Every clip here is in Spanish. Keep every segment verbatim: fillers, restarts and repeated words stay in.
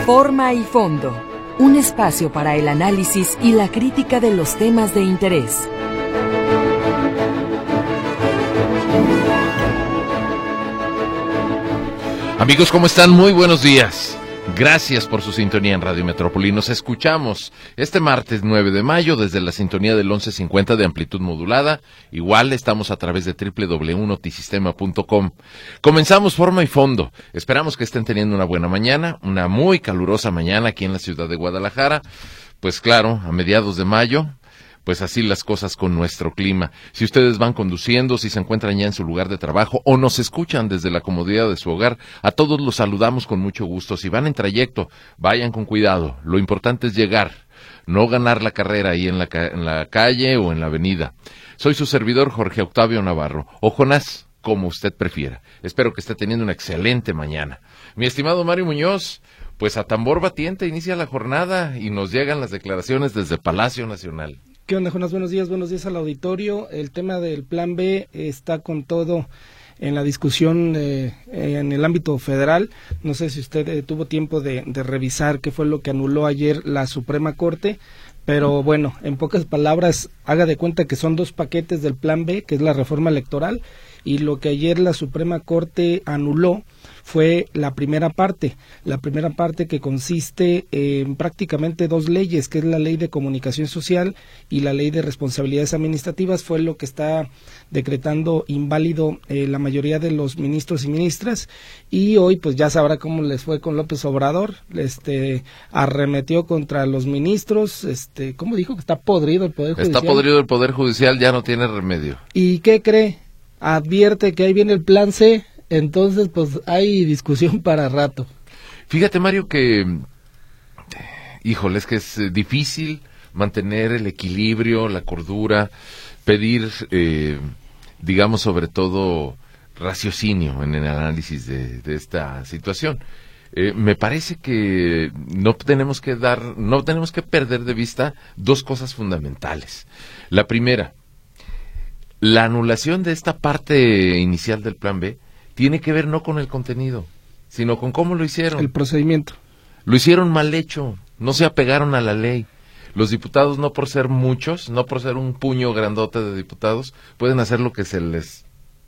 Forma y fondo, un espacio para el análisis y la crítica de los temas de interés. Amigos, ¿cómo están? Muy buenos días. Gracias por su sintonía en Radio Metrópoli. Nos escuchamos este martes nueve de mayo desde la sintonía del once cincuenta de amplitud modulada. Igual estamos a través de doble u doble u doble u punto notisistema punto com. Comenzamos Forma y Fondo. Esperamos que estén teniendo una buena mañana, una muy calurosa mañana aquí en la ciudad de Guadalajara. Pues claro, a mediados de mayo. Pues así las cosas con nuestro clima. Si ustedes van conduciendo, si se encuentran ya en su lugar de trabajo o nos escuchan desde la comodidad de su hogar, a todos los saludamos con mucho gusto. Si van en trayecto, vayan con cuidado. Lo importante es llegar, no ganar la carrera ahí en la, ca- en la calle o en la avenida. Soy su servidor Jorge Octavio Navarro, o Jonás, como usted prefiera. Espero que esté teniendo una excelente mañana. Mi estimado Mario Muñoz, pues a tambor batiente inicia la jornada y nos llegan las declaraciones desde Palacio Nacional. ¿Qué onda, Jonas? Buenos días, buenos días al auditorio. El tema del Plan B está con todo en la discusión eh, en el ámbito federal. No sé si usted eh, tuvo tiempo de, de revisar qué fue lo que anuló ayer la Suprema Corte, pero bueno, en pocas palabras, haga de cuenta que son dos paquetes del Plan B, que es la reforma electoral, y lo que ayer la Suprema Corte anuló fue la primera parte, la primera parte que consiste en prácticamente dos leyes, que es la Ley de Comunicación Social y la Ley de Responsabilidades Administrativas. Fue lo que está decretando inválido eh, la mayoría de los ministros y ministras, y hoy pues ya sabrá cómo les fue con López Obrador. Este arremetió contra los ministros, este, ¿cómo dijo? Que está podrido el Poder Judicial. Está podrido el Poder Judicial, ya no tiene remedio. ¿Y qué cree? Advierte que ahí viene el Plan C. Entonces, pues, hay discusión para rato. Fíjate, Mario, que, híjole, es que es difícil mantener el equilibrio, la cordura, pedir, eh, digamos, sobre todo, raciocinio en el análisis de, de esta situación. Eh, me parece que no tenemos que dar, no tenemos que perder de vista dos cosas fundamentales. La primera, la anulación de esta parte inicial del Plan B tiene que ver no con el contenido, sino con cómo lo hicieron. El procedimiento. Lo hicieron mal hecho, no se apegaron a la ley. Los diputados, no por ser muchos, no por ser un puño grandote de diputados, pueden hacer lo que se les...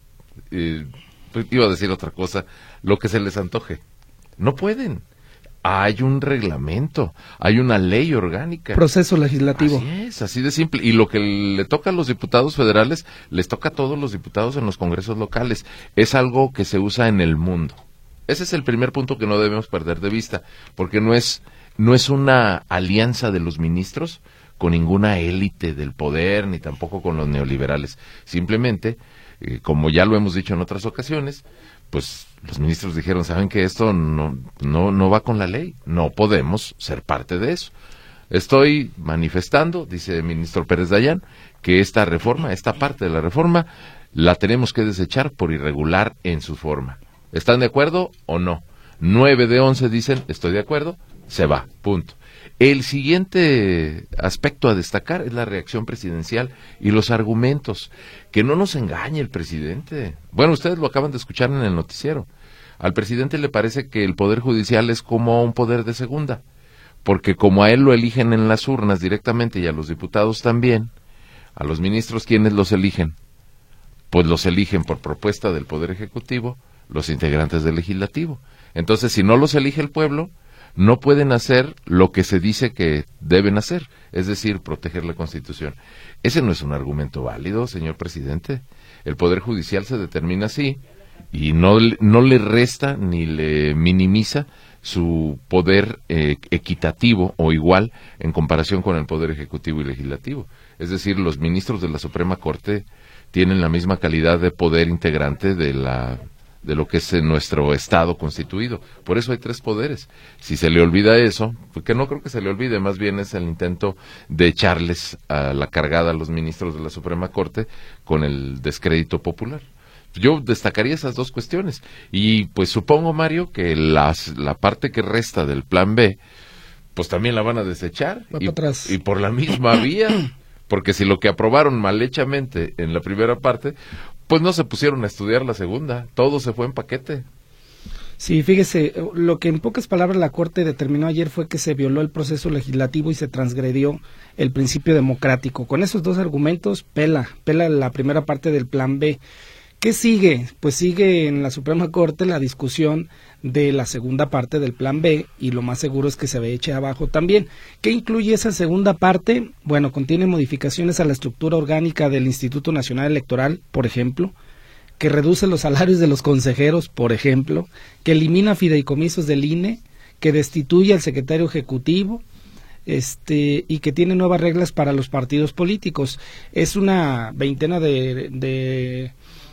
Eh, iba a decir otra cosa, lo que se les antoje. No pueden. Hay un reglamento, hay una ley orgánica. Proceso legislativo. Así es, así de simple. Y lo que le toca a los diputados federales, les toca a todos los diputados en los congresos locales. Es algo que se usa en el mundo. Ese es el primer punto que no debemos perder de vista, porque no es, no es una alianza de los ministros con ninguna élite del poder, ni tampoco con los neoliberales. Simplemente, eh, como ya lo hemos dicho en otras ocasiones, pues los ministros dijeron, ¿saben que esto no, no, no va con la ley? No podemos ser parte de eso. Estoy manifestando, dice el ministro Pérez Dayán, que esta reforma, esta parte de la reforma, la tenemos que desechar por irregular en su forma. ¿Están de acuerdo o no? Nueve de once dicen, estoy de acuerdo, se va, punto. El siguiente aspecto a destacar es la reacción presidencial y los argumentos. Que no nos engañe el presidente. Bueno, ustedes lo acaban de escuchar en el noticiero. Al presidente le parece que el Poder Judicial es como un poder de segunda, porque como a él lo eligen en las urnas directamente y a los diputados también, a los ministros, ¿quiénes los eligen? Pues los eligen por propuesta del Poder Ejecutivo, los integrantes del Legislativo. Entonces, si no los elige el pueblo, no pueden hacer lo que se dice que deben hacer, es decir, proteger la Constitución. Ese no es un argumento válido, señor presidente. El Poder Judicial se determina así y no, no le resta ni le minimiza su poder eh, equitativo o igual en comparación con el Poder Ejecutivo y Legislativo. Es decir, los ministros de la Suprema Corte tienen la misma calidad de poder integrante de la... de lo que es nuestro Estado constituido. Por eso hay tres poderes. Si se le olvida eso, porque no creo que se le olvide, más bien es el intento de echarles a la cargada a los ministros de la Suprema Corte con el descrédito popular. Yo destacaría esas dos cuestiones. Y pues supongo, Mario, que las, la parte que resta del Plan B, pues también la van a desechar. Y, y por la misma vía. Porque si lo que aprobaron mal hechamente en la primera parte, pues no se pusieron a estudiar la segunda, todo se fue en paquete. Sí, fíjese, lo que en pocas palabras la Corte determinó ayer fue que se violó el proceso legislativo y se transgredió el principio democrático. Con esos dos argumentos, pela, pela la primera parte del Plan B. ¿Qué sigue? Pues sigue en la Suprema Corte la discusión de la segunda parte del Plan B y lo más seguro es que se eche abajo también. ¿Qué incluye esa segunda parte? Bueno, contiene modificaciones a la estructura orgánica del Instituto Nacional Electoral, por ejemplo, que reduce los salarios de los consejeros, por ejemplo, que elimina fideicomisos del I N E, que destituye al secretario ejecutivo, este y que tiene nuevas reglas para los partidos políticos. Es una veintena de, de,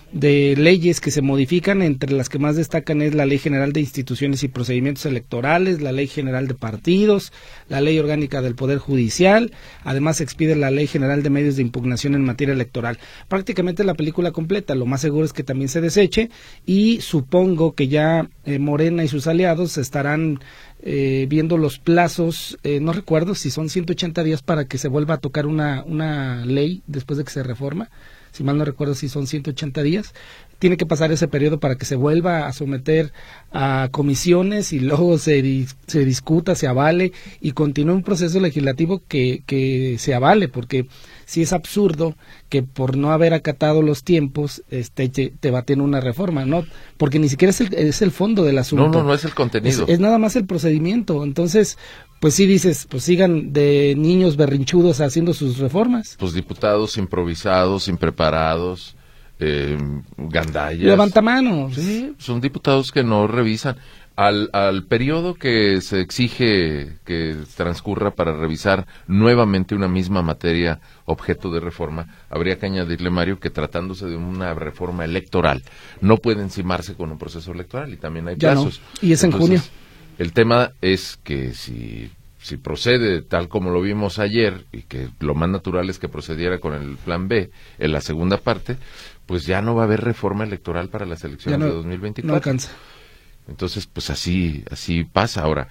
de leyes que se modifican, entre las que más destacan es la Ley General de Instituciones y Procedimientos Electorales, la Ley General de Partidos, la Ley Orgánica del Poder Judicial, además se expide la Ley General de Medios de Impugnación en materia electoral. Prácticamente la película completa, lo más seguro es que también se deseche y supongo que ya eh, Morena y sus aliados estarán eh, viendo los plazos, eh, no recuerdo si son ciento ochenta días para que se vuelva a tocar una, una ley después de que se reforma. Si mal no recuerdo si son ciento ochenta días, tiene que pasar ese periodo para que se vuelva a someter a comisiones y luego se, se discuta, se avale y continúe un proceso legislativo que, que se avale, porque sí es absurdo que por no haber acatado los tiempos este, te, te baten una reforma, ¿no? Porque ni siquiera es el, es el fondo del asunto. No, no, no es el contenido. Es, es nada más el procedimiento, entonces... Pues sí dices, pues sigan de niños berrinchudos haciendo sus reformas. Pues diputados improvisados, impreparados, eh, gandallas. Levantamanos. Sí, son diputados que no revisan. Al, al periodo que se exige que transcurra para revisar nuevamente una misma materia objeto de reforma, habría que añadirle, Mario, que tratándose de una reforma electoral, no puede encimarse con un proceso electoral y también hay ya plazos. No. Y es en Entonces, junio. El tema es que si, si procede tal como lo vimos ayer, y que lo más natural es que procediera con el Plan B en la segunda parte, pues ya no va a haber reforma electoral para las elecciones no, de dos mil veinticuatro. No alcanza. Entonces, pues así, así pasa. Ahora,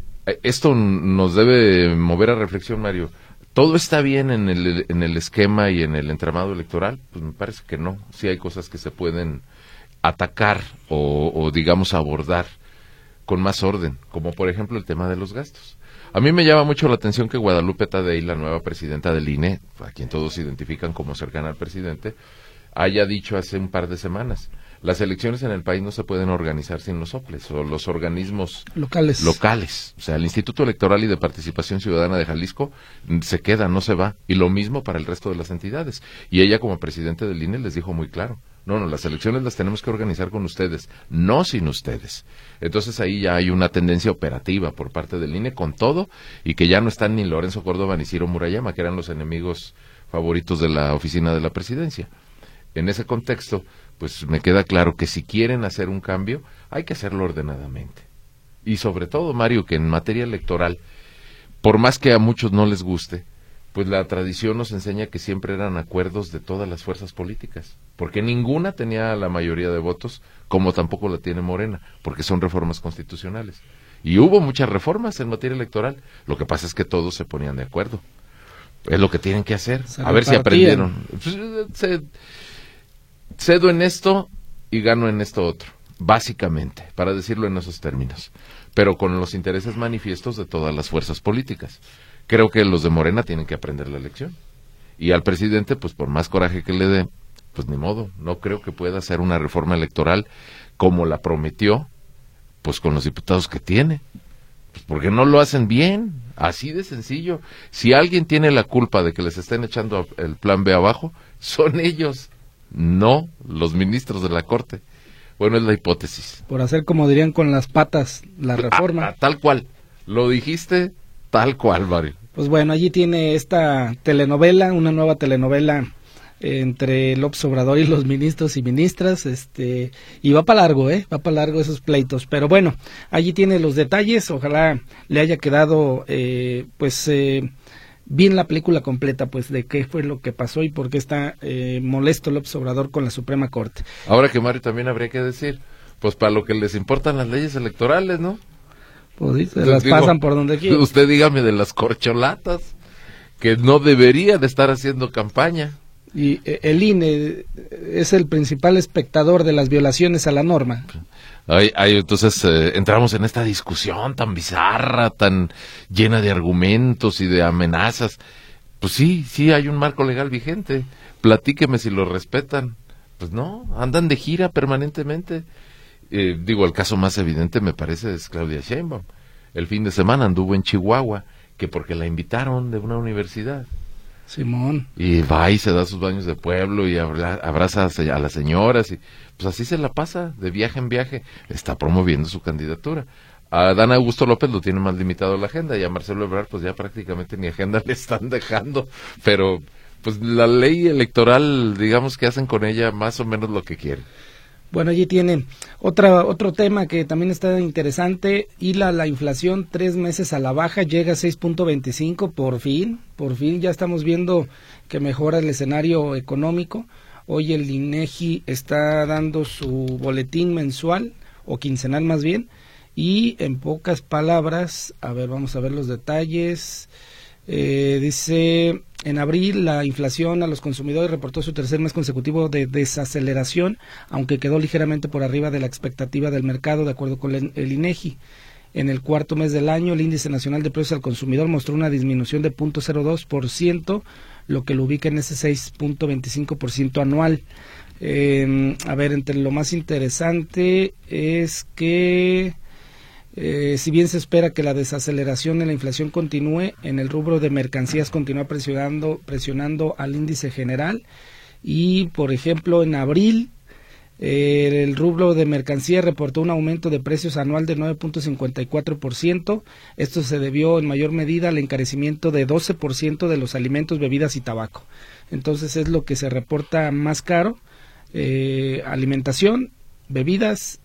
esto nos debe mover a reflexión, Mario. ¿Todo está bien en el, en el esquema y en el entramado electoral? Pues me parece que no. Sí hay cosas que se pueden atacar o, o digamos, abordar con más orden, como por ejemplo el tema de los gastos. A mí me llama mucho la atención que Guadalupe Tadei, la nueva presidenta del I N E, a quien todos identifican como cercana al presidente, haya dicho hace un par de semanas, las elecciones en el país no se pueden organizar sin los soples o los organismos locales. locales. O sea, el Instituto Electoral y de Participación Ciudadana de Jalisco se queda, no se va. Y lo mismo para el resto de las entidades. Y ella como presidente del I N E les dijo muy claro, no, no, las elecciones las tenemos que organizar con ustedes, no sin ustedes. Entonces ahí ya hay una tendencia operativa por parte del I N E con todo, y que ya no están ni Lorenzo Córdoba ni Ciro Murayama, que eran los enemigos favoritos de la oficina de la presidencia. En ese contexto, pues me queda claro que si quieren hacer un cambio, hay que hacerlo ordenadamente. Y sobre todo, Mario, que en materia electoral, por más que a muchos no les guste, pues la tradición nos enseña que siempre eran acuerdos de todas las fuerzas políticas, porque ninguna tenía la mayoría de votos, como tampoco la tiene Morena, porque son reformas constitucionales. Y hubo muchas reformas en materia electoral, lo que pasa es que todos se ponían de acuerdo. Es lo que tienen que hacer, se a ver si aprendieron. Se, cedo en esto y gano en esto otro, básicamente, para decirlo en esos términos, pero con los intereses manifiestos de todas las fuerzas políticas. Creo que los de Morena tienen que aprender la lección. Y al presidente, pues por más coraje que le dé, pues ni modo, no creo que pueda hacer una reforma electoral como la prometió, pues con los diputados que tiene. Pues porque no lo hacen bien, así de sencillo. Si alguien tiene la culpa de que les estén echando el Plan B abajo, son ellos, no los ministros de la Corte. Bueno, es la hipótesis. Por hacer, como dirían, con las patas la reforma. Ah, ah, tal cual, lo dijiste tal cual, Mario. Pues bueno, allí tiene esta telenovela, una nueva telenovela entre López Obrador y los ministros y ministras, este, y va para largo, eh, va para largo esos pleitos, pero bueno, allí tiene los detalles, ojalá le haya quedado, eh, pues, eh, bien la película completa, pues, de qué fue lo que pasó y por qué está eh, molesto López Obrador con la Suprema Corte. Ahora que, Mario, también habría que decir, pues, para lo que les importan las leyes electorales, ¿no? Pues sí, se las digo, pasan por donde quieren. Usted dígame de las corcholatas, que no debería de estar haciendo campaña. Y el I N E es el principal espectador de las violaciones a la norma. Ay, ay, entonces eh, entramos en esta discusión tan bizarra, tan llena de argumentos y de amenazas. Pues sí, sí hay un marco legal vigente. Platíqueme si lo respetan. Pues no, andan de gira permanentemente. Eh, digo, el caso más evidente me parece es Claudia Sheinbaum. El fin de semana anduvo en Chihuahua, que porque la invitaron de una universidad. Simón. Y va y se da sus baños de pueblo y abra, abraza a las señoras y pues así se la pasa de viaje en viaje. Está promoviendo su candidatura. A Dan Augusto López lo tiene más limitado la agenda y a Marcelo Ebrard pues ya prácticamente ni agenda le están dejando. Pero pues la ley electoral, digamos que hacen con ella más o menos lo que quieren. Bueno, allí tienen otra, otro tema que también está interesante, y la, la inflación tres meses a la baja, llega a seis punto veinticinco, por fin, por fin ya estamos viendo que mejora el escenario económico. Hoy el INEGI está dando su boletín mensual, o quincenal más bien, y en pocas palabras, a ver, vamos a ver los detalles. Eh, dice, en abril la inflación a los consumidores reportó su tercer mes consecutivo de desaceleración, aunque quedó ligeramente por arriba de la expectativa del mercado, de acuerdo con el, el INEGI. En el cuarto mes del año, el índice nacional de precios al consumidor mostró una disminución de cero punto cero dos por ciento, lo que lo ubica en ese seis punto veinticinco por ciento anual. Eh, a ver, entre lo más interesante es que Eh, si bien se espera que la desaceleración en la inflación continúe, en el rubro de mercancías continúa presionando, presionando al índice general, y por ejemplo en abril eh, el rubro de mercancías reportó un aumento de precios anual de nueve punto cincuenta y cuatro por ciento. Esto se debió en mayor medida al encarecimiento de doce por ciento de los alimentos, bebidas y tabaco. Entonces es lo que se reporta más caro, eh, alimentación, bebidas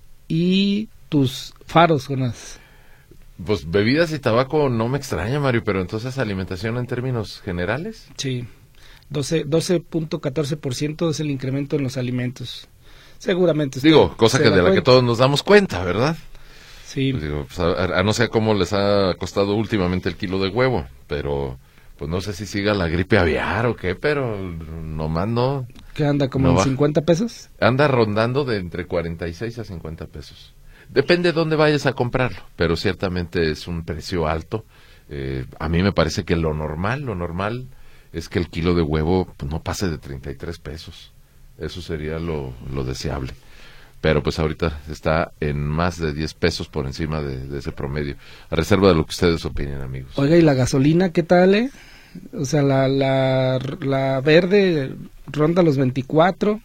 y tus faros, Jonás. Pues bebidas y tabaco no me extraña, Mario, pero entonces alimentación en términos generales. Sí, doce punto catorce por ciento es el incremento en los alimentos. Seguramente. Digo, cosa que de la cuenta. que todos nos damos cuenta, ¿verdad? Sí. Pues digo, pues a, a no sé cómo les ha costado últimamente el kilo de huevo, pero pues no sé si siga la gripe aviar o qué, pero nomás no. ¿Qué anda, como no en va. cincuenta pesos? Anda rondando de entre cuarenta y seis a cincuenta pesos. Depende de dónde vayas a comprarlo, pero ciertamente es un precio alto. Eh, a mí me parece que lo normal, lo normal es que el kilo de huevo pues, no pase de treinta y tres pesos. Eso sería lo, lo deseable. Pero pues ahorita está en más de diez pesos por encima de, de ese promedio. A reserva de lo que ustedes opinen, amigos. Oiga, ¿y la gasolina qué tal, eh? O sea, la, la, la verde ronda los veinticuatro,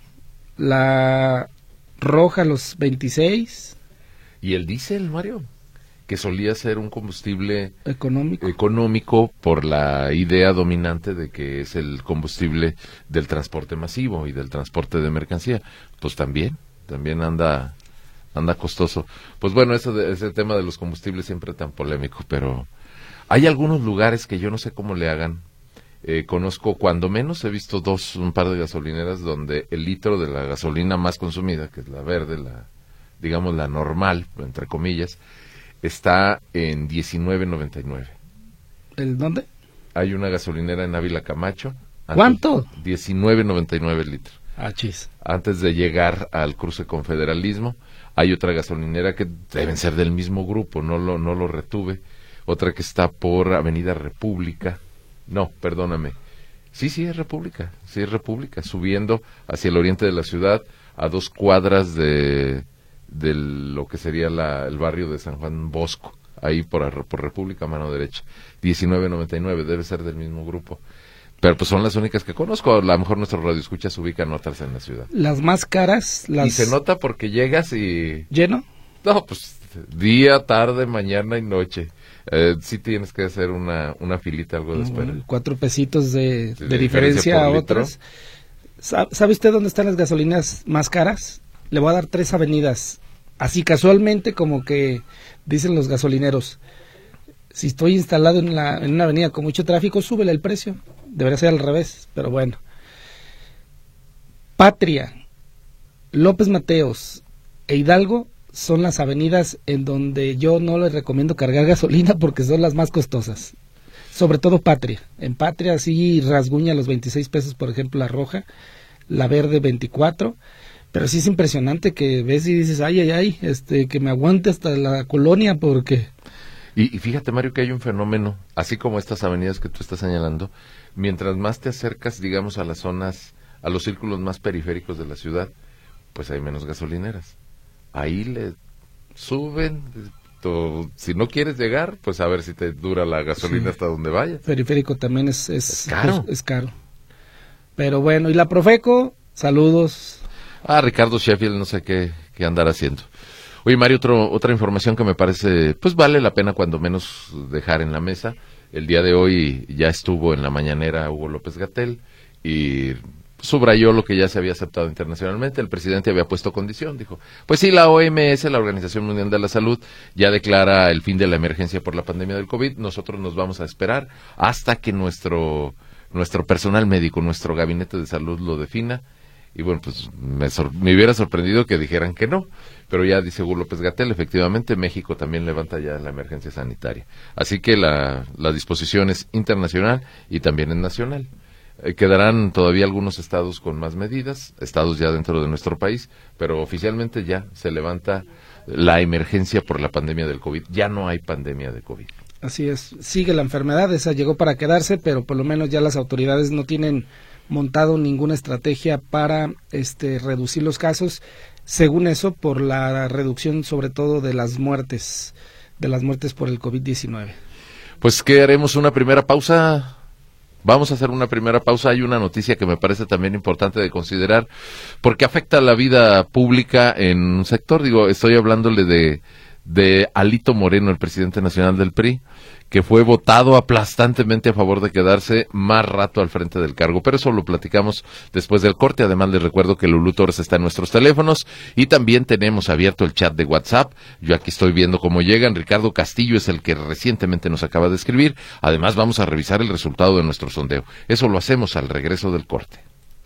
la roja los veintiséis. ¿Y el diésel, Mario? Que solía ser un combustible económico. económico por la idea dominante de que es el combustible del transporte masivo y del transporte de mercancía. Pues también, también anda anda costoso. Pues bueno, eso de, ese tema de los combustibles siempre tan polémico, pero hay algunos lugares que yo no sé cómo le hagan. Eh, conozco, cuando menos he visto dos, un par de gasolineras donde el litro de la gasolina más consumida, que es la verde, la digamos la normal, entre comillas, está en diecinueve noventa y nueve. ¿El dónde? Hay una gasolinera en Ávila Camacho. Antes, ¿Cuánto? diecinueve noventa y nueve el litro. Ah, chis. Antes de llegar al cruce Confederalismo, hay otra gasolinera que deben ser del mismo grupo, no lo, no lo retuve. Otra que está por Avenida República. No, perdóname. Sí, sí, es República. Sí, es República. Subiendo hacia el oriente de la ciudad, a dos cuadras de... de lo que sería la, el barrio de San Juan Bosco, ahí por, por República, mano derecha, diecinueve noventa y nueve, debe ser del mismo grupo, pero pues son las únicas que conozco. A lo mejor nuestros radioescuchas ubican otras en la ciudad. Las más caras, las... Y se nota porque llegas y... ¿Lleno? No, pues día, tarde, mañana y noche. Eh, sí tienes que hacer una, una filita, algo de espera. Bueno, cuatro pesitos de, Sí, de, de diferencia, diferencia a por litro. otras. ¿Sabe usted dónde están las gasolinas más caras? Le voy a dar tres avenidas. Así casualmente, como que dicen los gasolineros, si estoy instalado en, la, en una avenida con mucho tráfico, súbele el precio. Debería ser al revés, pero bueno. Patria, López Mateos e Hidalgo son las avenidas en donde yo no les recomiendo cargar gasolina porque son las más costosas. sobre todo Patria. En Patria sí rasguña los veintiséis pesos, por ejemplo, la roja, la verde veinticuatro, pero sí es impresionante que ves y dices, ay, ay, ay, este, que me aguante hasta la colonia porque... Y, y fíjate, Mario, que hay un fenómeno, así como estas avenidas que tú estás señalando, mientras más te acercas, digamos, a las zonas, a los círculos más periféricos de la ciudad, pues hay menos gasolineras. Ahí le suben, tú, si no quieres llegar, pues a ver si te dura la gasolina sí. hasta donde vayas. Periférico también es, es, es caro. Es, es caro. Pero bueno, y la Profeco, saludos. Ah, Ricardo Sheffield, no sé qué, qué andar haciendo. Oye, Mario, otro, otra información que me parece, pues vale la pena cuando menos dejar en la mesa. El día de hoy ya estuvo en la mañanera Hugo López-Gatell y subrayó lo que ya se había aceptado internacionalmente. El presidente había puesto condición, dijo, pues sí, la O M S, la Organización Mundial de la Salud, ya declara el fin de la emergencia por la pandemia del COVID. Nosotros nos vamos a esperar hasta que nuestro, nuestro personal médico, nuestro gabinete de salud lo defina. Y bueno, pues me, sor- me hubiera sorprendido que dijeran que no, pero ya dice Hugo López-Gatell, efectivamente México también levanta ya la emergencia sanitaria. Así que la, la disposición es internacional y también es nacional. Eh, quedarán todavía algunos estados con más medidas, estados ya dentro de nuestro país, pero oficialmente ya se levanta la emergencia por la pandemia del COVID. Ya no hay pandemia de COVID. Así es, sigue la enfermedad, esa llegó para quedarse, pero por lo menos ya las autoridades no tienen montado ninguna estrategia para este reducir los casos, según eso, por la reducción sobre todo de las muertes, de las muertes por el COVID diecinueve. Pues que haremos una primera pausa. Vamos a hacer una primera pausa. Hay una noticia que me parece también importante de considerar, porque afecta a la vida pública en un sector. Digo, estoy hablándole de, de Alito Moreno, el presidente nacional del P R I, que fue votado aplastantemente a favor de quedarse más rato al frente del cargo. Pero eso lo platicamos después del corte. Además, les recuerdo que Lulú Torres está en nuestros teléfonos y también tenemos abierto el chat de WhatsApp. Yo aquí estoy viendo cómo llegan. Ricardo Castillo es el que recientemente nos acaba de escribir. Además, vamos a revisar el resultado de nuestro sondeo. Eso lo hacemos al regreso del corte.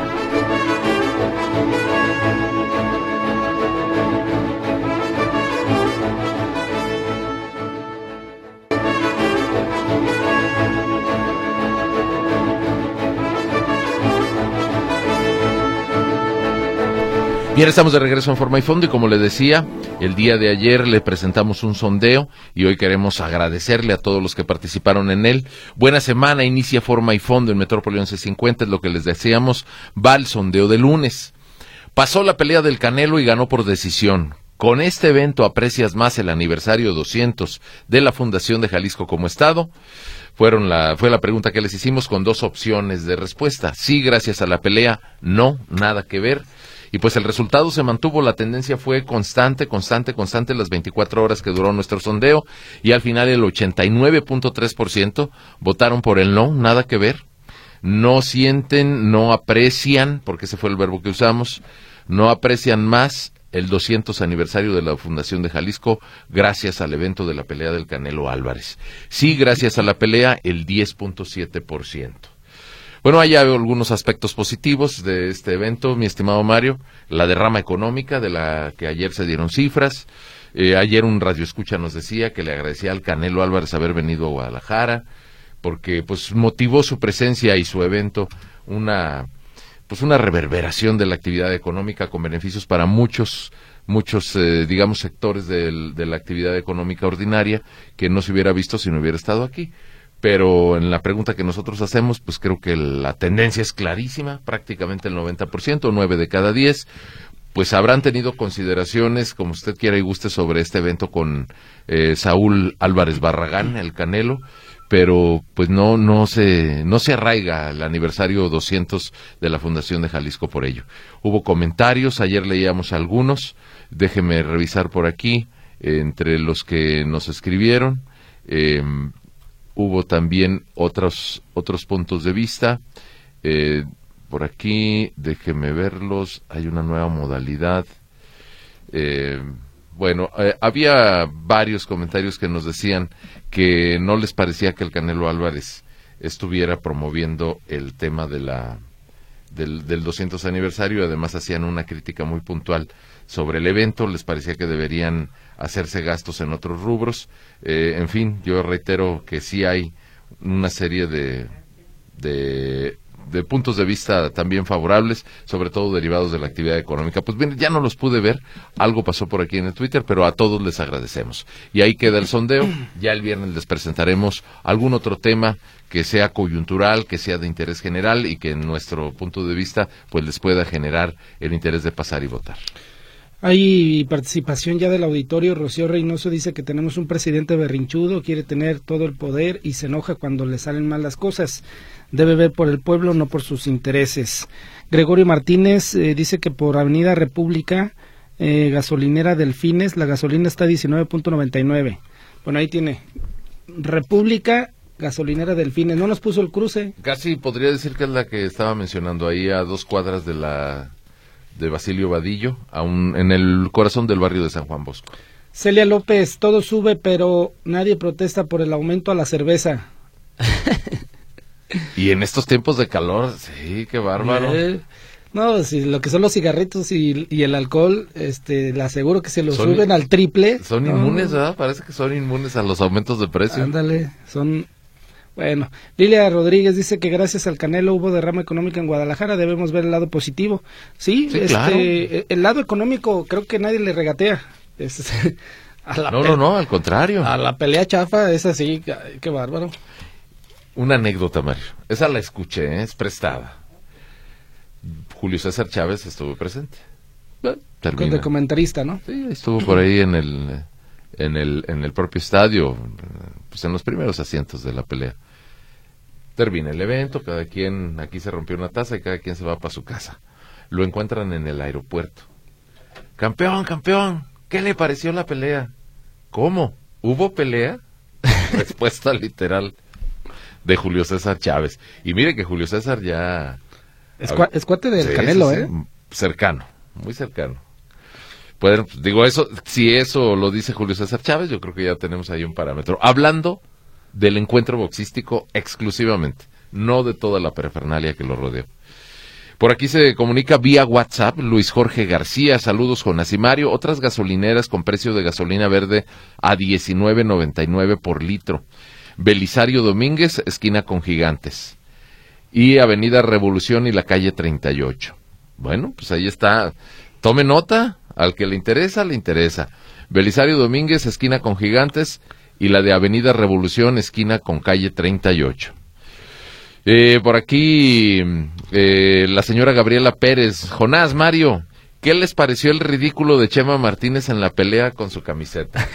Bien, estamos de regreso en Forma y Fondo y como le decía, el día de ayer le presentamos un sondeo y hoy queremos agradecerle a todos los que participaron en él. Buena semana, inicia Forma y Fondo en Metrópoli once cincuenta, es lo que les deseamos. Va el sondeo de lunes. Pasó la pelea del Canelo y ganó por decisión. ¿Con este evento aprecias más el aniversario doscientos de la Fundación de Jalisco como Estado? Fueron la, fue la pregunta que les hicimos con dos opciones de respuesta. Sí, gracias a la pelea. No, nada que ver. Y pues el resultado se mantuvo, la tendencia fue constante, constante, constante las veinticuatro horas que duró nuestro sondeo y al final el ochenta y nueve punto tres por ciento votaron por el no, nada que ver. No sienten, no aprecian, porque ese fue el verbo que usamos, no aprecian más el doscientos aniversario de la Fundación de Jalisco gracias al evento de la pelea del Canelo Álvarez. Sí, gracias a la pelea, el diez punto siete por ciento. Bueno, hay algunos aspectos positivos de este evento, mi estimado Mario. La derrama económica de la que ayer se dieron cifras. Eh, ayer un radioescucha nos decía que le agradecía al Canelo Álvarez haber venido a Guadalajara, porque pues motivó su presencia y su evento una pues una reverberación de la actividad económica con beneficios para muchos muchos eh, digamos sectores del, de la actividad económica ordinaria que no se hubiera visto si no hubiera estado aquí. Pero en la pregunta que nosotros hacemos, pues creo que la tendencia es clarísima, prácticamente el noventa por ciento, nueve de cada diez, pues habrán tenido consideraciones, como usted quiera y guste, sobre este evento con eh, Saúl Álvarez Barragán, el Canelo, pero pues no no se no se arraiga el aniversario doscientos de la Fundación de Jalisco por ello. Hubo comentarios, ayer leíamos algunos, déjeme revisar por aquí, eh, entre los que nos escribieron, eh, hubo también otros otros puntos de vista. Eh, por aquí, déjeme verlos. Hay una nueva modalidad. Eh, bueno, eh, había varios comentarios que nos decían que no les parecía que el Canelo Álvarez estuviera promoviendo el tema de la del, del doscientos aniversario. Además, hacían una crítica muy puntual sobre el evento. Les parecía que deberían hacerse gastos en otros rubros. Eh, en fin, yo reitero que sí hay una serie de, de, de puntos de vista también favorables, sobre todo derivados de la actividad económica. Pues bien, ya no los pude ver, algo pasó por aquí en el Twitter, pero a todos les agradecemos. Y ahí queda el sondeo, ya el viernes les presentaremos algún otro tema que sea coyuntural, que sea de interés general y que en nuestro punto de vista pues les pueda generar el interés de pasar y votar. Hay participación ya del auditorio. Rocío Reynoso dice que tenemos un presidente berrinchudo, quiere tener todo el poder y se enoja cuando le salen mal las cosas. Debe ver por el pueblo, no por sus intereses. Gregorio Martínez eh, dice que por Avenida República, eh, gasolinera Delfines, la gasolina está a diecinueve punto noventa y nueve. Bueno, ahí tiene. República, gasolinera Delfines. No nos puso el cruce. Casi podría decir que es la que estaba mencionando, ahí a dos cuadras de la... de Basilio Vadillo, a un, en el corazón del barrio de San Juan Bosco. Celia López, todo sube, pero nadie protesta por el aumento a la cerveza. Y en estos tiempos de calor, sí, qué bárbaro. Eh, no, si lo que son los cigarritos y, y el alcohol, este, le aseguro que se los son, suben al triple. Son no. inmunes, ¿verdad? Parece que son inmunes a los aumentos de precio. Ándale, son... Bueno, Lilia Rodríguez dice que gracias al Canelo hubo derrama económica en Guadalajara, debemos ver el lado positivo. Sí, sí, este, claro. El lado económico creo que nadie le regatea. Es, a la no, pe- no, no, al contrario. A la pelea chafa, es así, qué bárbaro. Una anécdota, Mario, esa la escuché, ¿eh? Es prestada. Julio César Chávez estuvo presente. Termina. De comentarista, ¿no? Sí, estuvo por ahí en el... en el en el propio estadio, pues en los primeros asientos de la pelea. Termina el evento, cada quien, aquí se rompió una taza y cada quien se va para su casa. Lo encuentran en el aeropuerto. Campeón, campeón, ¿qué le pareció la pelea? ¿Cómo? ¿Hubo pelea? Respuesta literal de Julio César Chávez. Y mire que Julio César ya... Es, cua- es cuate del sí, Canelo, sí, ¿eh? Sí, cercano, muy cercano. Bueno, pues digo eso, si eso lo dice Julio César Chávez, yo creo que ya tenemos ahí un parámetro. Hablando del encuentro boxístico exclusivamente, no de toda la parafernalia que lo rodeó. Por aquí se comunica vía WhatsApp Luis Jorge García, saludos Jonas y Mario, otras gasolineras con precio de gasolina verde a diecinueve noventa y nueve por litro. Belisario Domínguez, esquina con Gigantes. Y Avenida Revolución y la calle treinta y ocho. Bueno, pues ahí está, tome nota. Al que le interesa, le interesa. Belisario Domínguez, esquina con Gigantes, y la de Avenida Revolución, esquina con calle treinta y ocho. Eh, por aquí, eh, la señora Gabriela Pérez. Jonás, Mario, ¿qué les pareció el ridículo de Chema Martínez en la pelea con su camiseta?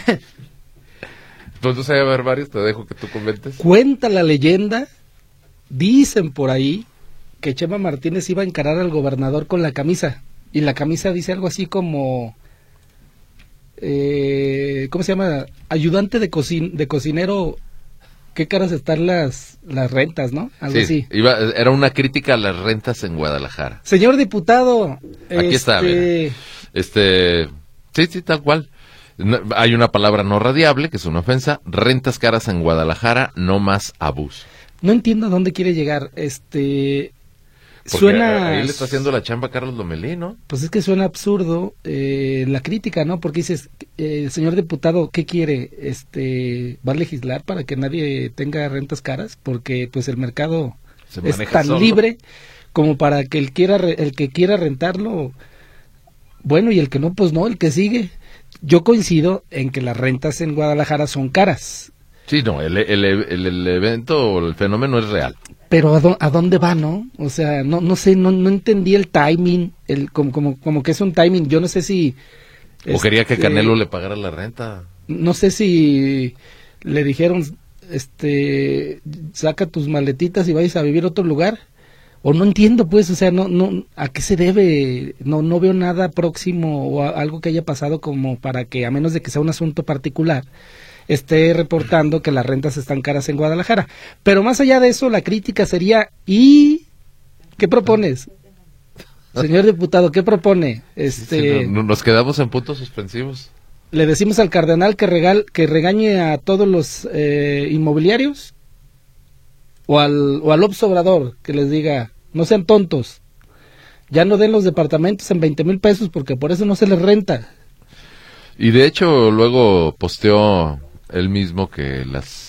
Pues no sé, a ver, varios, te dejo que tú comentes. Cuenta la leyenda, dicen por ahí, que Chema Martínez iba a encarar al gobernador con la camisa. Y la camisa dice algo así como, eh, ¿cómo se llama? Ayudante de, cocin- de cocinero, qué caras están las, las rentas, ¿no? Algo sí, así. Iba, era una crítica a las rentas en Guadalajara. Señor diputado. Aquí este... está, mira. Este, sí, sí, tal cual. No, hay una palabra no radiable, que es una ofensa. Rentas caras en Guadalajara, no más abuso. No entiendo a dónde quiere llegar, este... Porque suena... ahí le está haciendo la chamba a Carlos Lomelí, ¿no? Pues es que suena absurdo eh, la crítica, ¿no? Porque dices, eh, el señor diputado, ¿qué quiere? Este, ¿va a legislar para que nadie tenga rentas caras? Porque pues el mercado es tan solo. libre como para que el quiera el que quiera rentarlo, bueno, y el que no, pues no, el que sigue. Yo coincido en que las rentas en Guadalajara son caras. Sí, no, el, el, el, el evento o el fenómeno es real. Pero ¿a, do, ¿a dónde va, no? O sea, no no sé, no no entendí el timing, el como como como que es un timing. Yo no sé si... O este, quería que Canelo le pagara la renta. No sé si le dijeron, este, saca tus maletitas y vayas a vivir a otro lugar. O no entiendo, pues, o sea, no no ¿a qué se debe? No no veo nada próximo o a, algo que haya pasado como para que, a menos de que sea un asunto particular, esté reportando que las rentas están caras en Guadalajara. Pero más allá de eso, la crítica sería, ¿y qué propones? Señor diputado, ¿qué propone? Este, sí, no, nos quedamos en puntos suspensivos. ¿Le decimos al cardenal que, regal, que regañe a todos los eh, inmobiliarios? ¿O al, o al López Obrador que les diga, no sean tontos, ya no den los departamentos en veinte mil pesos porque por eso no se les renta? Y de hecho luego posteó él mismo que las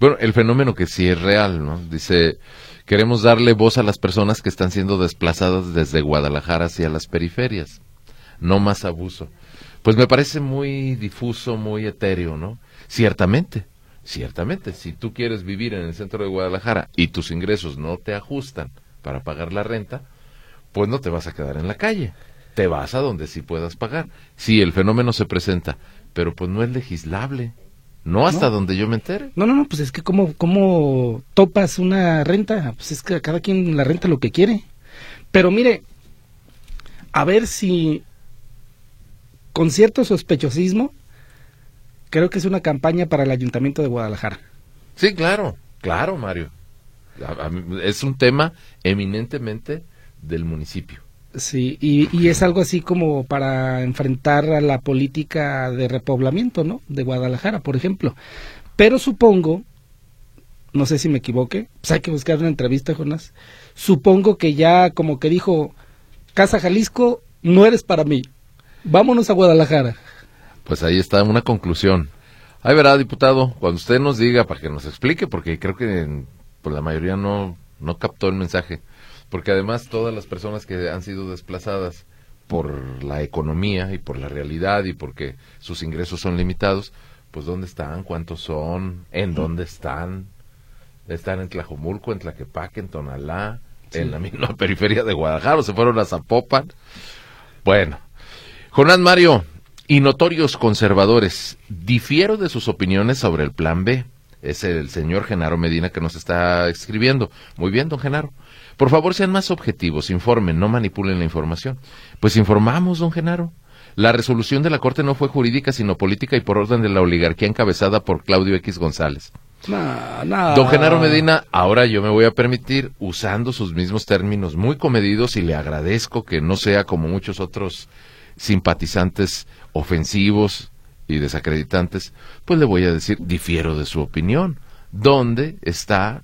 Bueno, el fenómeno que sí es real, ¿no? Dice, queremos darle voz a las personas que están siendo desplazadas desde Guadalajara hacia las periferias. No más abuso. Pues me parece muy difuso, muy etéreo, ¿no? Ciertamente, ciertamente, si tú quieres vivir en el centro de Guadalajara y tus ingresos no te ajustan para pagar la renta, pues no te vas a quedar en la calle. Te vas a donde sí puedas pagar. Sí, el fenómeno se presenta, pero pues no es legislable. No hasta no. donde yo me entere. No, no, no, pues es que ¿cómo, cómo topas una renta? Pues es que cada quien la renta lo que quiere. Pero mire, a ver si con cierto sospechosismo, creo que es una campaña para el Ayuntamiento de Guadalajara. Sí, claro, claro, Mario. A, a, es un tema eminentemente del municipio. Sí, y, y es algo así como para enfrentar a la política de repoblamiento, ¿no? De Guadalajara, por ejemplo. Pero supongo, no sé si me equivoque, pues hay que buscar una entrevista, Jonás. Supongo que ya como que dijo, Casa Jalisco, no eres para mí. Vámonos a Guadalajara. Pues ahí está una conclusión. Ahí verá, diputado, cuando usted nos diga, para que nos explique, porque creo que pues, la mayoría no, no captó el mensaje. Porque además todas las personas que han sido desplazadas por la economía y por la realidad y porque sus ingresos son limitados, pues ¿dónde están? ¿Cuántos son? ¿En dónde están? ¿Están en Tlajomulco, en Tlaquepaque, en Tonalá, sí. en la misma periferia de Guadalajara o se fueron a Zapopan? Bueno, Jonás Mario, y notorios conservadores, difiero de sus opiniones sobre el Plan B. Es el señor Genaro Medina que nos está escribiendo. Muy bien, don Genaro. Por favor, sean más objetivos, informen, no manipulen la información. Pues informamos, don Genaro. La resolución de la Corte no fue jurídica, sino política y por orden de la oligarquía encabezada por Claudio X González. No, no. Don Genaro Medina, ahora yo me voy a permitir, usando sus mismos términos muy comedidos, y le agradezco que no sea como muchos otros simpatizantes ofensivos y desacreditantes, pues le voy a decir, difiero de su opinión. ¿Dónde está,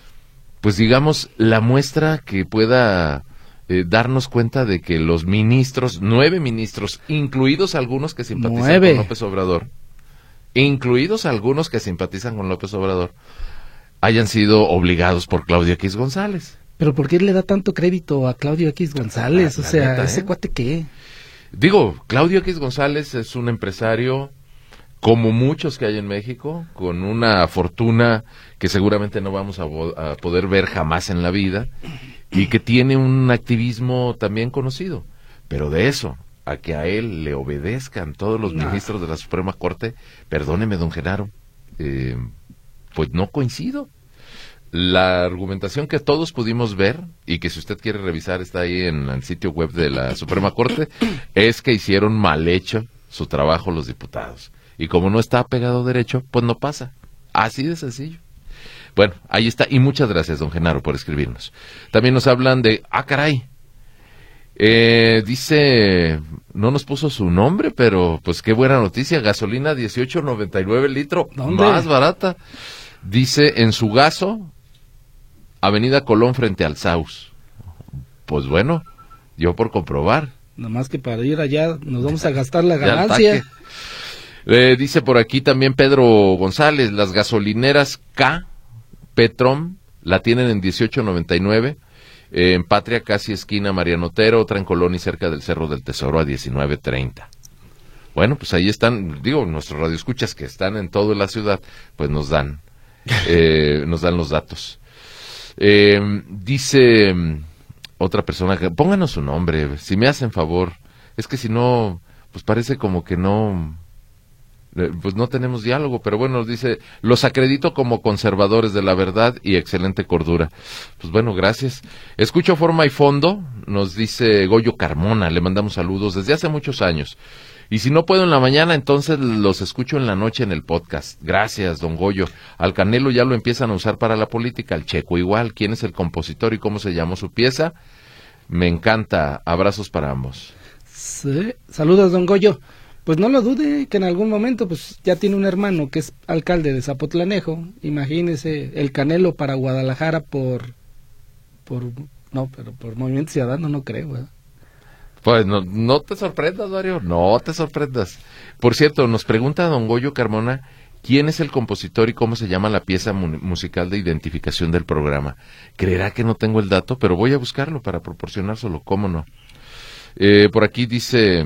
pues digamos, la muestra que pueda eh, darnos cuenta de que los ministros, nueve ministros, incluidos algunos que simpatizan nueve. con López Obrador, incluidos algunos que simpatizan con López Obrador, hayan sido obligados por Claudio X González? ¿Pero por qué le da tanto crédito a Claudio X González? La, la o sea, neta, ¿ese ¿eh? cuate qué? Digo, Claudio X González es un empresario, como muchos que hay en México, con una fortuna que seguramente no vamos a, a poder ver jamás en la vida, y que tiene un activismo también conocido. Pero de eso, a que a él le obedezcan todos los no. ministros de la Suprema Corte, perdóneme, don Genaro, eh, pues no coincido. La argumentación que todos pudimos ver, y que si usted quiere revisar está ahí en el sitio web de la Suprema Corte, es que hicieron mal hecho su trabajo los diputados. Y como no está pegado derecho, pues no pasa. Así de sencillo. Bueno, ahí está. Y muchas gracias, don Genaro, por escribirnos. También nos hablan de... Ah, caray. Eh, dice... No nos puso su nombre, pero pues qué buena noticia. Gasolina dieciocho noventa y nueve el litro. ¿Dónde? Más barata. Dice, en su gaso... Avenida Colón frente al Saus. Pues bueno, yo por comprobar. Nada más que para ir allá nos vamos a gastar la ganancia. Eh, dice por aquí también Pedro González, las gasolineras K, Petrom, la tienen en dieciocho noventa y nueve, eh, en Patria casi esquina Mariano Otero, otra en Colón y cerca del Cerro del Tesoro a diecinueve treinta. Bueno, pues ahí están, digo, nuestros radioescuchas que están en toda la ciudad, pues nos dan, eh, nos dan los datos. Eh, dice otra persona que pónganos su nombre, si me hacen favor, es que si no, pues parece como que no, eh, pues no tenemos diálogo, pero bueno, dice, los acredito como conservadores de la verdad y excelente cordura. Pues bueno, gracias. Escucho forma y fondo, nos dice Goyo Carmona, le mandamos saludos desde hace muchos años. Y si no puedo en la mañana, entonces los escucho en la noche en el podcast. Gracias, don Goyo. Al Canelo ya lo empiezan a usar para la política, al Checo igual. ¿Quién es el compositor y cómo se llamó su pieza? Me encanta. Abrazos para ambos. Sí. Saludos, don Goyo. Pues no lo dude que en algún momento pues ya tiene un hermano que es alcalde de Zapotlanejo. Imagínese el Canelo para Guadalajara por... por no, pero por Movimiento Ciudadano no creo, ¿verdad? Pues no, no te sorprendas, Mario, no te sorprendas. Por cierto, nos pregunta don Goyo Carmona ¿Quién es el compositor y cómo se llama la pieza mu- musical de identificación del programa? Creerá que no tengo el dato, pero voy a buscarlo para proporcionárselo, ¿cómo no? Eh, por aquí dice,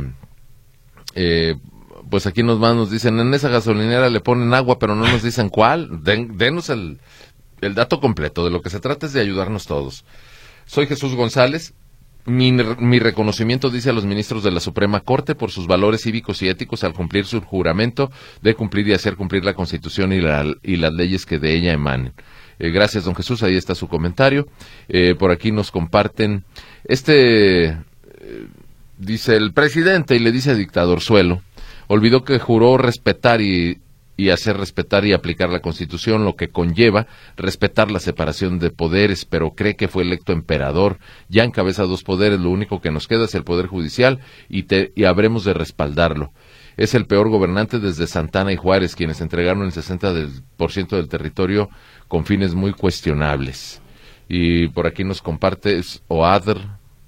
eh, pues aquí nos van, nos dicen, en esa gasolinera le ponen agua, pero no nos dicen cuál. Den, denos el, el dato completo, de lo que se trata es de ayudarnos todos. Soy Jesús González. Mi, mi reconocimiento dice a los ministros de la Suprema Corte por sus valores cívicos y éticos al cumplir su juramento de cumplir y hacer cumplir la Constitución y, la, y las leyes que de ella emanen. Eh, gracias, don Jesús, ahí está su comentario. Eh, por aquí nos comparten, este, eh, dice el presidente, y le dice a Dictadorzuelo, olvidó que juró respetar y... y hacer respetar y aplicar la Constitución, lo que conlleva respetar la separación de poderes, pero cree que fue electo emperador, ya encabeza dos poderes, lo único que nos queda es el Poder Judicial y, te, y habremos de respaldarlo. Es el peor gobernante desde Santana y Juárez, quienes entregaron el sesenta por ciento del territorio con fines muy cuestionables. Y por aquí nos comparte Oadr,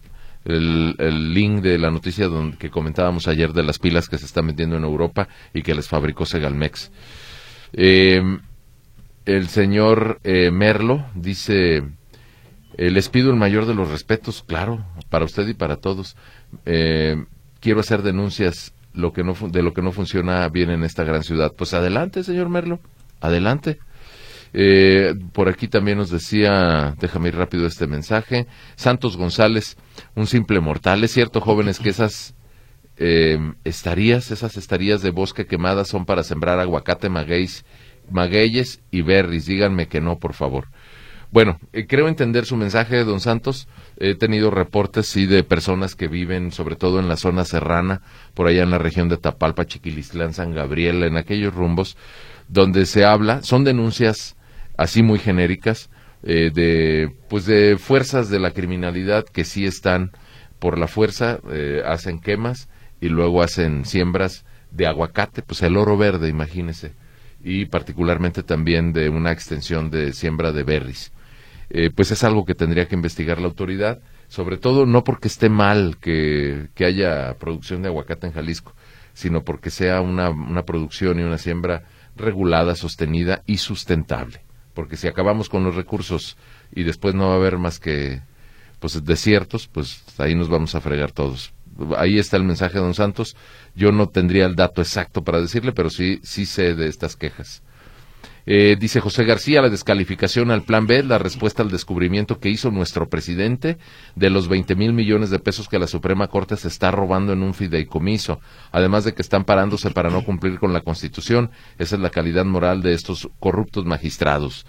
El, el link de la noticia donde, que comentábamos ayer de las pilas que se están vendiendo en Europa y que les fabricó Segalmex. Eh, el señor eh, Merlo dice, eh, les pido el mayor de los respetos, claro, para usted y para todos. Eh, quiero hacer denuncias lo que no, de lo que no funciona bien en esta gran ciudad. Pues adelante, señor Merlo, adelante. Eh, por aquí también nos decía, déjame ir rápido este mensaje, Santos González, un simple mortal. Es cierto, jóvenes, que esas eh, estarías, esas estarías de bosque quemadas son para sembrar aguacate, magueyes, magueyes y berries. Díganme que no, por favor. Bueno, eh, creo entender su mensaje, don Santos. He tenido reportes, sí, de personas que viven, sobre todo en la zona serrana, por allá en la región de Tapalpa, Chiquilistlán, San Gabriel, en aquellos rumbos, donde se habla, son denuncias así muy genéricas, eh, de pues de fuerzas de la criminalidad que sí están por la fuerza, eh, hacen quemas y luego hacen siembras de aguacate, pues el oro verde, imagínese, y particularmente también de una extensión de siembra de berries. Eh, pues es algo que tendría que investigar la autoridad, sobre todo no porque esté mal que, que haya producción de aguacate en Jalisco, sino porque sea una, una producción y una siembra regulada, sostenida y sustentable. Porque si acabamos con los recursos y después no va a haber más que pues desiertos, pues ahí nos vamos a fregar todos. Ahí está el mensaje de don Santos. Yo no tendría el dato exacto para decirle, pero sí, sí sé de estas quejas. Eh, dice José García, la descalificación al Plan B, la respuesta al descubrimiento que hizo nuestro presidente de los veinte mil millones de pesos que la Suprema Corte se está robando en un fideicomiso, además de que están parándose para no cumplir con la Constitución. Esa es la calidad moral de estos corruptos magistrados.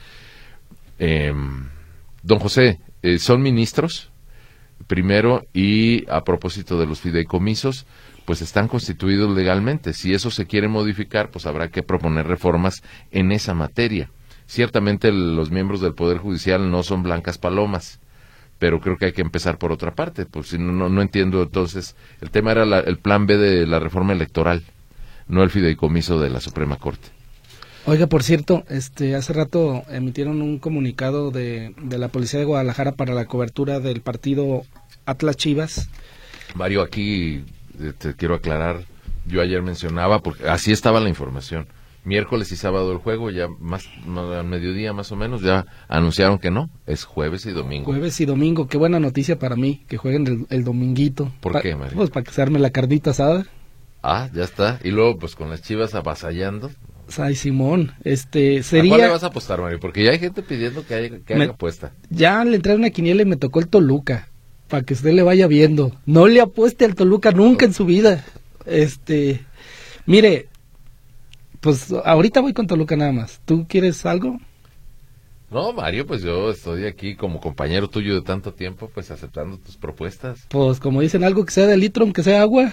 Eh, don José, eh, ¿son ministros? Primero, y a propósito de los fideicomisos, pues están constituidos legalmente. Si eso se quiere modificar, pues habrá que proponer reformas en esa materia. Ciertamente los miembros del Poder Judicial no son blancas palomas, pero creo que hay que empezar por otra parte, pues si no, no, no entiendo. Entonces, el tema era la, el plan B de la reforma electoral, no el fideicomiso de la Suprema Corte. Oiga, por cierto, este, hace rato emitieron un comunicado de, de la Policía de Guadalajara para la cobertura del partido Atlas Chivas. Mario, aquí te quiero aclarar, yo ayer mencionaba, porque así estaba la información, miércoles y sábado el juego, ya más al mediodía más o menos, ya anunciaron que no, es jueves y domingo. Jueves y domingo, qué buena noticia para mí, que jueguen el, el dominguito. ¿Por pa, qué, Mario? Pues para que se arme la carnita asada. Ah, ya está, y luego pues con las Chivas avasallando. Ay, Simón, este, sería... ¿A cuál le vas a apostar, Mario? Porque ya hay gente pidiendo que haya, que me... haga apuesta. Ya le entré a una quiniela y me tocó el Toluca. Para que usted le vaya viendo. No le apueste al Toluca nunca en su vida. Este, mire, pues ahorita voy con Toluca nada más. ¿Tú quieres algo? No, Mario, pues yo estoy aquí como compañero tuyo de tanto tiempo, pues aceptando tus propuestas. Pues como dicen, algo que sea de litro, aunque sea agua.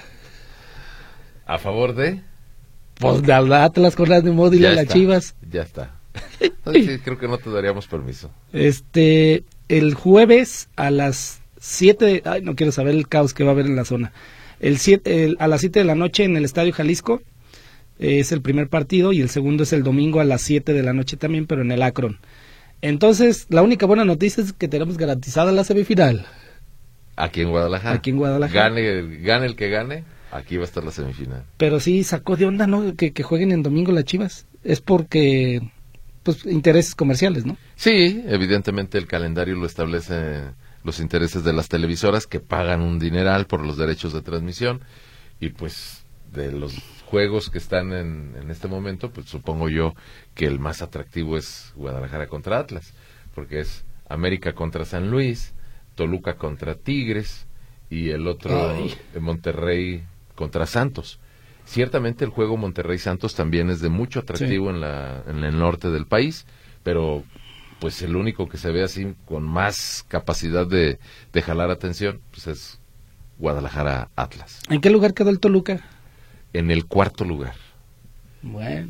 ¿A favor de? Pues de Atlas con las de Móvil y las Chivas. Ya está. Sí, creo que no te daríamos permiso. Este, el jueves a las siete, ay, no quiero saber el caos que va a haber en la zona. El siete, el, a las siete de la noche en el Estadio Jalisco eh, es el primer partido y el segundo es el domingo a las siete de la noche también, pero en el Akron. Entonces, la única buena noticia es que tenemos garantizada la semifinal. Aquí en Guadalajara. Aquí en Guadalajara. Gane, gane el que gane, aquí va a estar la semifinal. Pero sí sacó de onda, ¿no? Que, que jueguen en domingo las Chivas. es porque, pues, intereses comerciales, ¿no? Sí, evidentemente el calendario lo establece los intereses de las televisoras que pagan un dineral por los derechos de transmisión y pues de los juegos que están en, en este momento, pues supongo yo que el más atractivo es Guadalajara contra Atlas, porque es América contra San Luis, Toluca contra Tigres y el otro Ay. Monterrey contra Santos. Ciertamente el juego Monterrey-Santos también es de mucho atractivo sí. en, la, en el norte del país, pero pues el único que se ve así con más capacidad de, de jalar atención pues es Guadalajara-Atlas. ¿En qué lugar quedó el Toluca? En el cuarto lugar. Bueno.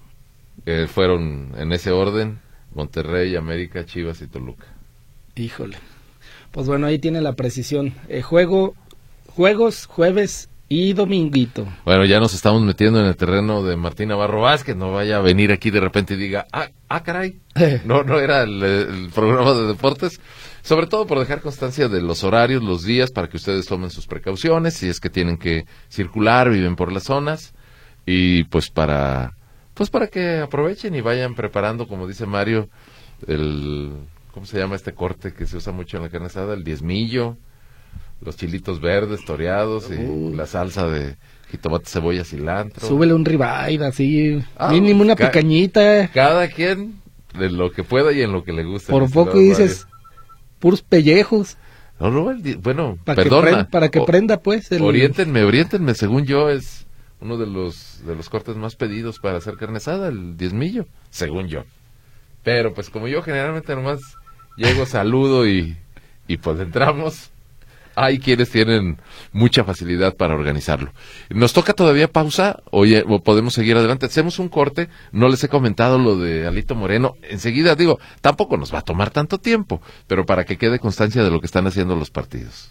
Eh, fueron en ese orden Monterrey, América, Chivas y Toluca. Híjole. Pues bueno, ahí tiene la precisión. Eh, juego, juegos, jueves y dominguito. Bueno, ya nos estamos metiendo en el terreno de Martín Navarro Vázquez, no vaya a venir aquí de repente y diga, ah, ah caray, no, no era el, el programa de deportes, sobre todo por dejar constancia de los horarios, los días, para que ustedes tomen sus precauciones, si es que tienen que circular, viven por las zonas, y pues para, pues para que aprovechen y vayan preparando, como dice Mario, el, ¿cómo se llama este corte que se usa mucho en la carne asada? El diezmillo, los chilitos verdes toreados y uh. la salsa de jitomate, cebolla, cilantro. Súbele un ribeye así, ah, mínimo una ca picañita. Cada quien de lo que pueda y en lo que le guste. Por poco dices, puros pellejos. No, no, el, bueno, para perdona. Que prenda, para que o, prenda, pues. El... Oriéntenme, oriéntenme, según yo es uno de los de los cortes más pedidos para hacer carne asada, el diezmillo, según yo. Pero pues como yo generalmente nomás llego, saludo y, y pues entramos. Hay quienes tienen mucha facilidad para organizarlo. Nos toca todavía pausa, oye, o podemos seguir adelante. Hacemos un corte, no les he comentado lo de Alito Moreno. Enseguida digo, tampoco nos va a tomar tanto tiempo, pero para que quede constancia de lo que están haciendo los partidos.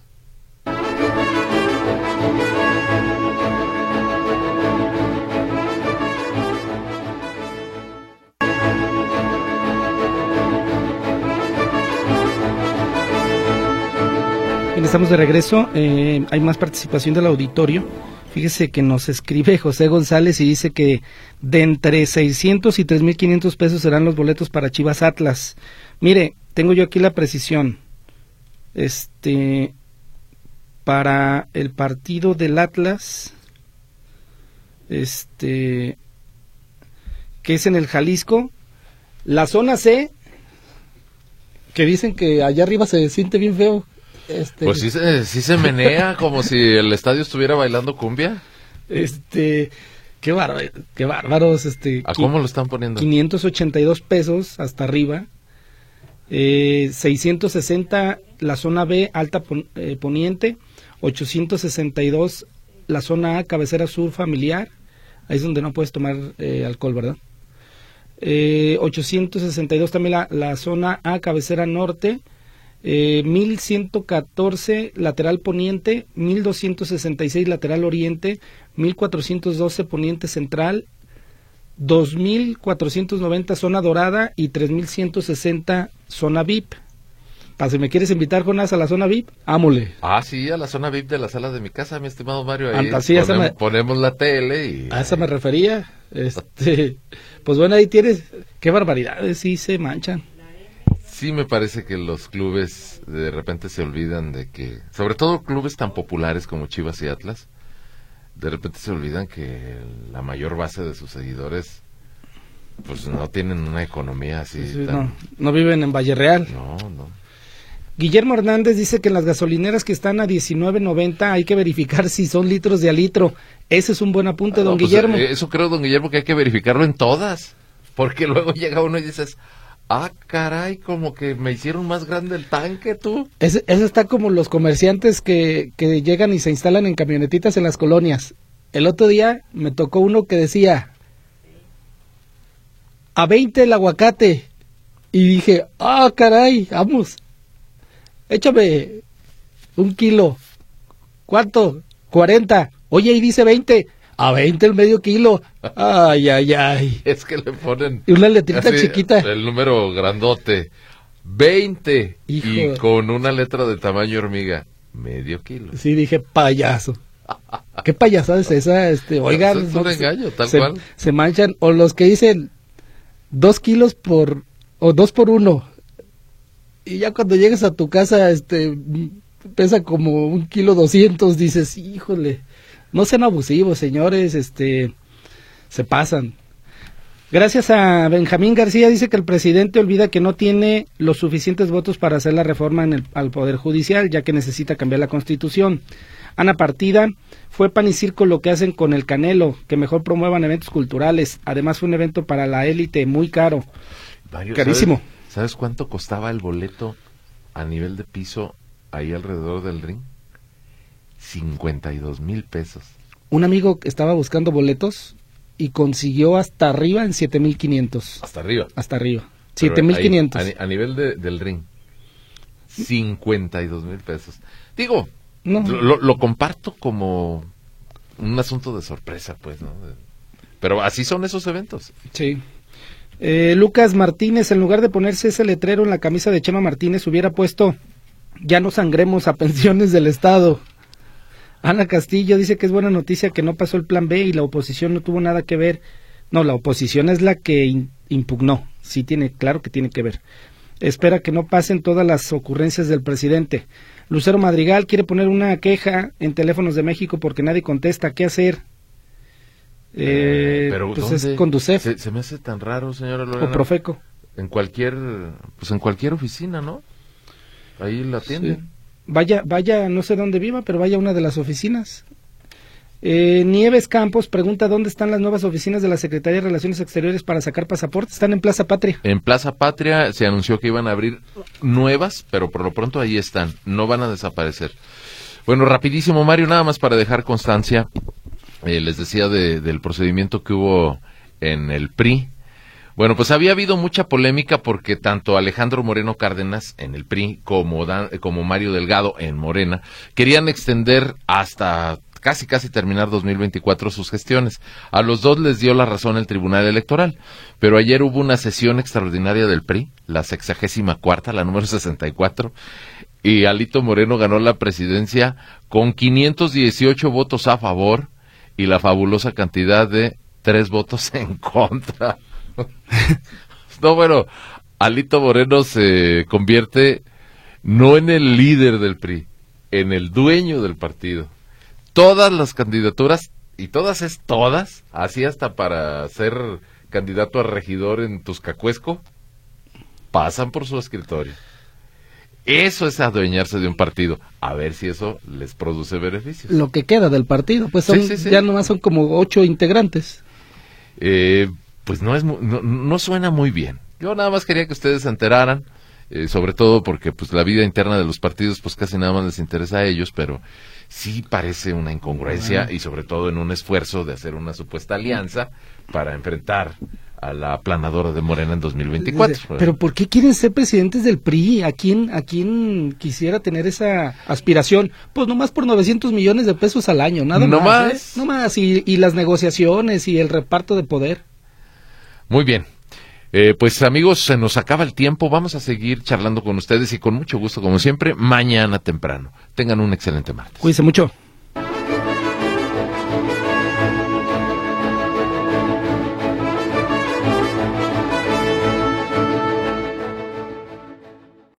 Estamos de regreso, eh, hay más participación del auditorio. Fíjese que nos escribe José González y dice que de entre seiscientos y tres mil quinientos pesos serán los boletos para Chivas Atlas. Mire, tengo yo aquí la precisión. Este, para el partido del Atlas, este, que es en el Jalisco, la zona C, que dicen que allá arriba se siente bien feo. Este, pues sí se, sí se menea como si el estadio estuviera bailando cumbia. Este, qué bárbaro, qué bárbaros, este. ¿A cómo lo están poniendo? quinientos ochenta y dos pesos hasta arriba, eh, seiscientos sesenta la zona B, alta pon, eh, poniente, ochocientos sesenta y dos la zona A, cabecera sur familiar, ahí es donde no puedes tomar eh, alcohol, ¿verdad? Eh, ochocientos sesenta y dos también la, la zona A, cabecera norte. Eh, mil ciento catorce lateral poniente, mil doscientos sesenta y seis lateral oriente, mil cuatrocientos doce poniente central, dos mil cuatrocientos noventa zona dorada y tres mil ciento sesenta zona V I P. Para si me quieres invitar, Jonás, a la zona V I P, ámole. Ah, sí, a la zona V I P de la sala de mi casa, mi estimado Mario. Ahí Anta, sí, ponemos, me, ponemos la tele y... A esa me refería. Este, pues bueno, ahí tienes, qué barbaridades, sí se manchan. Sí, me parece que los clubes de repente se olvidan de que, sobre todo clubes tan populares como Chivas y Atlas, de repente se olvidan que la mayor base de sus seguidores, pues no tienen una economía así. Sí, tan... no, no viven en Valle Real. No, no. Guillermo Hernández dice que en las gasolineras que están a diecinueve noventa hay que verificar si son litros de a litro. Ese es un buen apunte, ah, don no, pues, Guillermo. Eso creo, don Guillermo, que hay que verificarlo en todas, porque luego llega uno y dices... Ah, caray, como que me hicieron más grande el tanque, tú. Eso está como los comerciantes que, que llegan y se instalan en camionetitas en las colonias. El otro día me tocó uno que decía, a veinte el aguacate. Y dije, ah, caray, vamos, échame un kilo. ¿Cuánto? cuarenta. Oye, y dice veinte. A veinte el medio kilo. Ay, ay, ay. Es que le ponen... Y una letrita así, chiquita. El número grandote. veinte. Hijo. Y con una letra de tamaño hormiga. Medio kilo. Sí, dije payaso. ¿Qué payasada es esa? Este, oigan, es un no, engaño, tal se, cual. Se manchan, o los que dicen dos kilos por, o dos por uno, y ya cuando llegas a tu casa, este, pesa como un kilo doscientos, dices, híjole, no sean abusivos, señores, este, se pasan. Gracias a Benjamín García, dice que el presidente olvida que no tiene los suficientes votos para hacer la reforma en el, al Poder Judicial, ya que necesita cambiar la Constitución. Ana Partida, fue pan y circo lo que hacen con el Canelo, que mejor promuevan eventos culturales. Además fue un evento para la élite muy caro. Mario, Carísimo. ¿sabes, ¿Sabes cuánto costaba el boleto a nivel de piso ahí alrededor del ring? cincuenta y dos mil pesos. Un amigo estaba buscando boletos y consiguió hasta arriba en siete mil quinientos. Hasta arriba. Hasta arriba. siete mil quinientos. A, a nivel de, del ring. cincuenta y dos mil pesos. Digo, no. lo, lo comparto como un asunto de sorpresa, pues, ¿no? Pero así son esos eventos. Sí. Eh, Lucas Martínez, en lugar de ponerse ese letrero en la camisa de Chema Martínez, hubiera puesto, ya no sangremos a pensiones del Estado. Ana Castillo dice que es buena noticia que no pasó el plan B y la oposición no tuvo nada que ver. No, la oposición es la que in, impugnó. Sí, tiene, claro que tiene que ver. Espera que no pasen todas las ocurrencias del presidente. Lucero Madrigal quiere poner una queja en Teléfonos de México porque nadie contesta. ¿Qué hacer? Eh, Pero pues ¿dónde? es Conducef. Se, se me hace tan raro, señora Lorena. O Profeco. En cualquier, pues en cualquier oficina, ¿no? Ahí la atienden. Sí. Vaya, vaya, no sé dónde viva, pero vaya a una de las oficinas. Eh, Nieves Campos pregunta dónde están las nuevas oficinas de la Secretaría de Relaciones Exteriores para sacar pasaportes. Están en Plaza Patria. En Plaza Patria se anunció que iban a abrir nuevas, pero por lo pronto ahí están, no van a desaparecer. Bueno, rapidísimo, Mario, nada más para dejar constancia, eh, les decía de, del procedimiento que hubo en el P R I. Bueno, pues había habido mucha polémica porque tanto Alejandro Moreno Cárdenas en el P R I como, Dan, como Mario Delgado en Morena querían extender hasta casi casi terminar dos mil veinticuatro sus gestiones. A los dos les dio la razón el Tribunal Electoral, pero ayer hubo una sesión extraordinaria del P R I, la sexagésima cuarta, la número sesenta y cuatro, y Alito Moreno ganó la presidencia con quinientos dieciocho votos a favor y la fabulosa cantidad de tres votos en contra. No, bueno, Alito Moreno se convierte no en el líder del P R I, en el dueño del partido. Todas las candidaturas, y todas es todas, así hasta para ser candidato a regidor en Tuscacuesco, pasan por su escritorio. Eso es adueñarse de un partido. A ver si eso les produce beneficios. Lo que queda del partido, pues son, sí, sí, sí. ya nomás son como ocho integrantes. Eh... pues no es no, no suena muy bien. Yo nada más quería que ustedes se enteraran, eh, sobre todo porque pues la vida interna de los partidos pues casi nada más les interesa a ellos, pero sí parece una incongruencia bueno. Y sobre todo en un esfuerzo de hacer una supuesta alianza para enfrentar a la aplanadora de Morena en dos mil veinticuatro. Pero ¿por qué quieren ser presidentes del P R I? ¿A quién, a quién quisiera tener esa aspiración? Pues nomás por novecientos millones de pesos al año, nada no más. más. ¿eh? No más, y, y las negociaciones y el reparto de poder. Muy bien, eh, pues amigos, se nos acaba el tiempo, vamos a seguir charlando con ustedes y con mucho gusto, como siempre, mañana temprano. Tengan un excelente martes. Cuídense mucho.